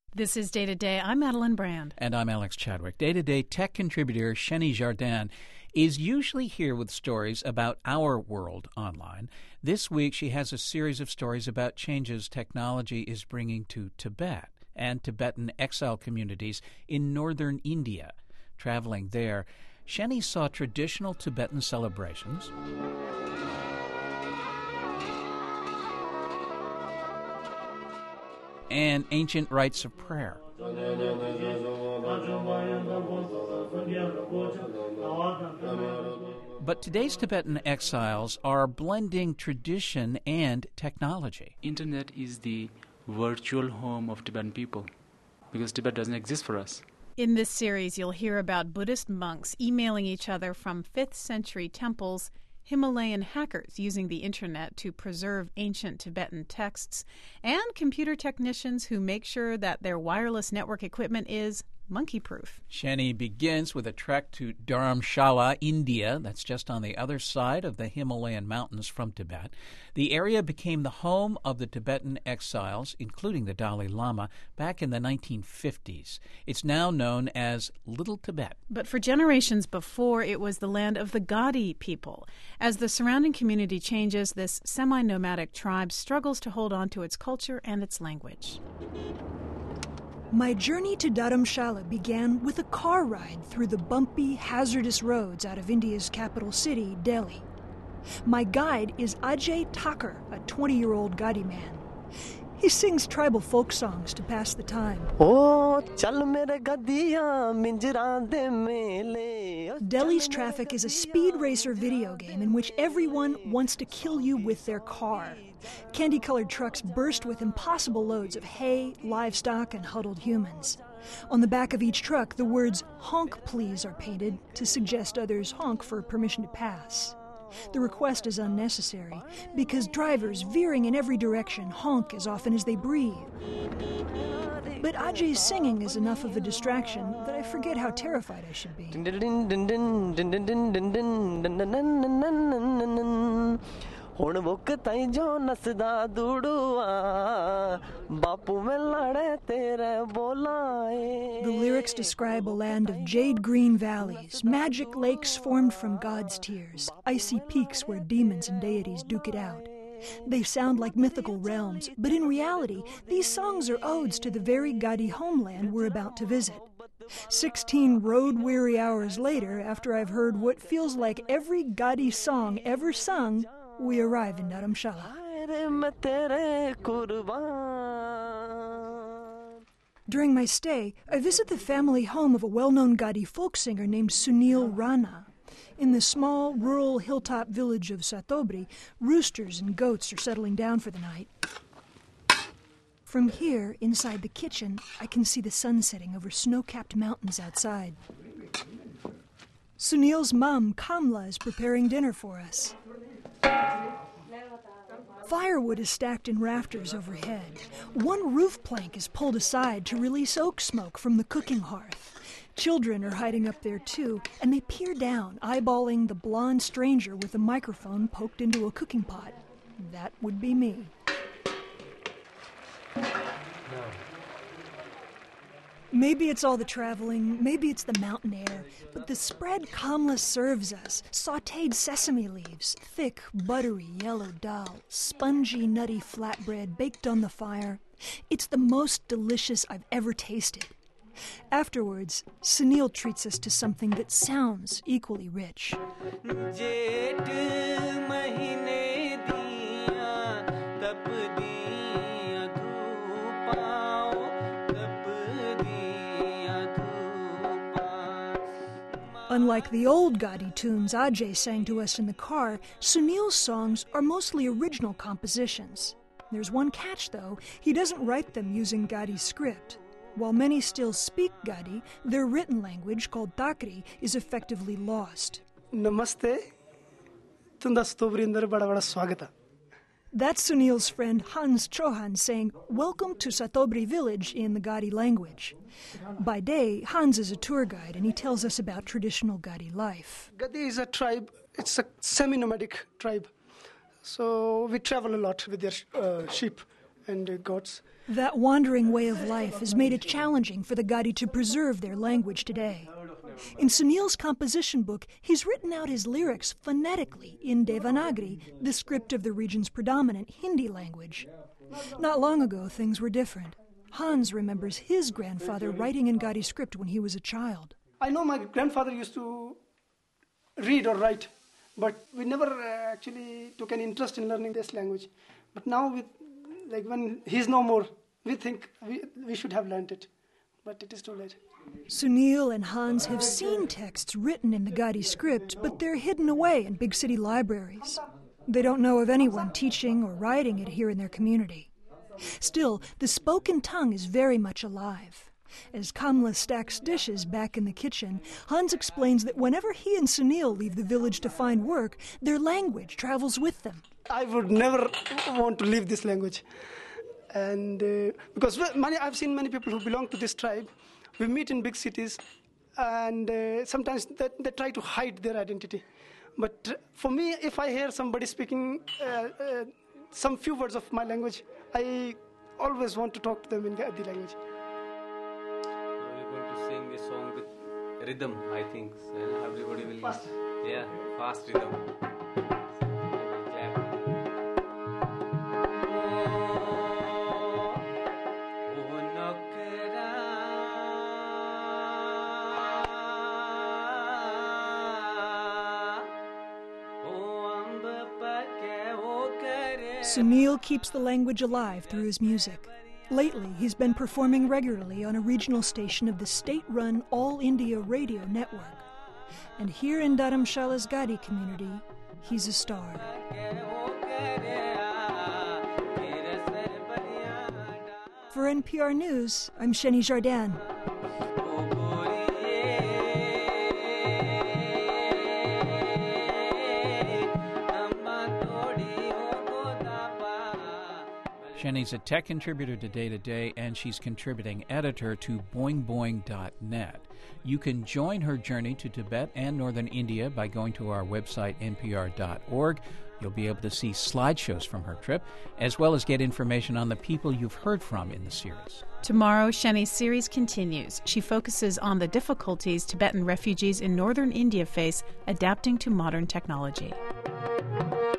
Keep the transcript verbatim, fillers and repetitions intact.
This is Day to Day. I'm Madeline Brand. And I'm Alex Chadwick. Day to Day tech contributor Sheni Jardin is usually here with stories about our world online. This week, she has a series of stories about changes technology is bringing to Tibet and Tibetan exile communities in northern India. Traveling there, Sheni saw traditional Tibetan celebrations, and ancient rites of prayer. But today's Tibetan exiles are blending tradition and technology. Internet is the virtual home of Tibetan people because Tibet doesn't exist for us. In this series, you'll hear about Buddhist monks emailing each other from fifth century temples, Himalayan hackers using the internet to preserve ancient Tibetan texts, and computer technicians who make sure that their wireless network equipment is monkey-proof. Sheni begins with a trek to Dharamshala, India. That's just on the other side of the Himalayan mountains from Tibet. The area became the home of the Tibetan exiles, including the Dalai Lama, back in the nineteen fifties. It's now known as Little Tibet. But for generations before, it was the land of the Gadi people. As the surrounding community changes, this semi-nomadic tribe struggles to hold on to its culture and its language. My journey to Dharamshala began with a car ride through the bumpy, hazardous roads out of India's capital city, Delhi. My guide is Ajay Thakur, a twenty-year-old Gadi man. He sings tribal folk songs to pass the time. Delhi's traffic is a speed racer video game in which everyone wants to kill you with their car. Candy-colored trucks burst with impossible loads of hay, livestock, and huddled humans. On the back of each truck, the words "honk please" are painted to suggest others honk for permission to pass. The request is unnecessary because drivers veering in every direction honk as often as they breathe. But Ajay's singing is enough of a distraction that I forget how terrified I should be. The lyrics describe a land of jade-green valleys, magic lakes formed from God's tears, icy peaks where demons and deities duke it out. They sound like mythical realms, but in reality, these songs are odes to the very Gadi homeland we're about to visit. Sixteen road-weary hours later, after I've heard what feels like every Gadi song ever sung, we arrive in Dharamshala. During my stay, I visit the family home of a well-known Gadi folk singer named Sunil Rana. In the small, rural hilltop village of Satobri, roosters and goats are settling down for the night. From here, inside the kitchen, I can see the sun setting over snow-capped mountains outside. Sunil's mom, Kamla, is preparing dinner for us. Firewood is stacked in rafters overhead. One roof plank is pulled aside to release oak smoke from the cooking hearth. Children are hiding up there too, and they peer down, eyeballing the blonde stranger with a microphone poked into a cooking pot. That would be me. Maybe it's all the traveling, maybe it's the mountain air, but the spread Kamla serves us, sautéed sesame leaves, thick, buttery yellow dal, spongy, nutty flatbread baked on the fire. It's the most delicious I've ever tasted. Afterwards, Sunil treats us to something that sounds equally rich. Unlike the old Gadi tunes Ajay sang to us in the car, Sunil's songs are mostly original compositions. There's one catch, though. He doesn't write them using Gadi script. While many still speak Gadi, their written language, called Takri, is effectively lost. Namaste. Tunda Satobri andar bada bada swagata. That's Sunil's friend Hans Chauhan saying, "Welcome to Satobri village" in the Gadi language. By day, Hans is a tour guide and he tells us about traditional Gadi life. Gadi is a tribe, it's a semi-nomadic tribe. So we travel a lot with their uh, sheep and uh, gods. That wandering way of life has made it challenging for the Gadi to preserve their language today. In Sunil's composition book, he's written out his lyrics phonetically in Devanagari, the script of the region's predominant Hindi language. Not long ago, things were different. Hans remembers his grandfather writing in Gadi script when he was a child. I know my grandfather used to read or write, but we never uh, actually took an interest in learning this language. But now, with, like when he's no more, we think we, we should have learned it, but it is too late. Sunil and Hans have seen texts written in the Gadi script, but they're hidden away in big city libraries. They don't know of anyone teaching or writing it here in their community. Still, the spoken tongue is very much alive. As Kamla stacks dishes back in the kitchen, Hans explains that whenever he and Sunil leave the village to find work, their language travels with them. I would never want to leave this language. And uh, because many, I've seen many people who belong to this tribe, we meet in big cities, and uh, sometimes they, they try to hide their identity. But uh, for me, if I hear somebody speaking uh, uh, some few words of my language, I always want to talk to them in the language. We're going to sing a song with rhythm, I think. So everybody will. Fast. Yeah, fast rhythm. Sunil keeps the language alive through his music. Lately, he's been performing regularly on a regional station of the state-run All India Radio Network. And here in Dharamshala's Gadi community, he's a star. For N P R News, I'm Sheni Jardin. Sheni's a tech contributor to Day to Day, and she's contributing editor to boing boing dot net. You can join her journey to Tibet and northern India by going to our website, N P R dot org. You'll be able to see slideshows from her trip, as well as get information on the people you've heard from in the series. Tomorrow, Sheni's series continues. She focuses on the difficulties Tibetan refugees in northern India face adapting to modern technology.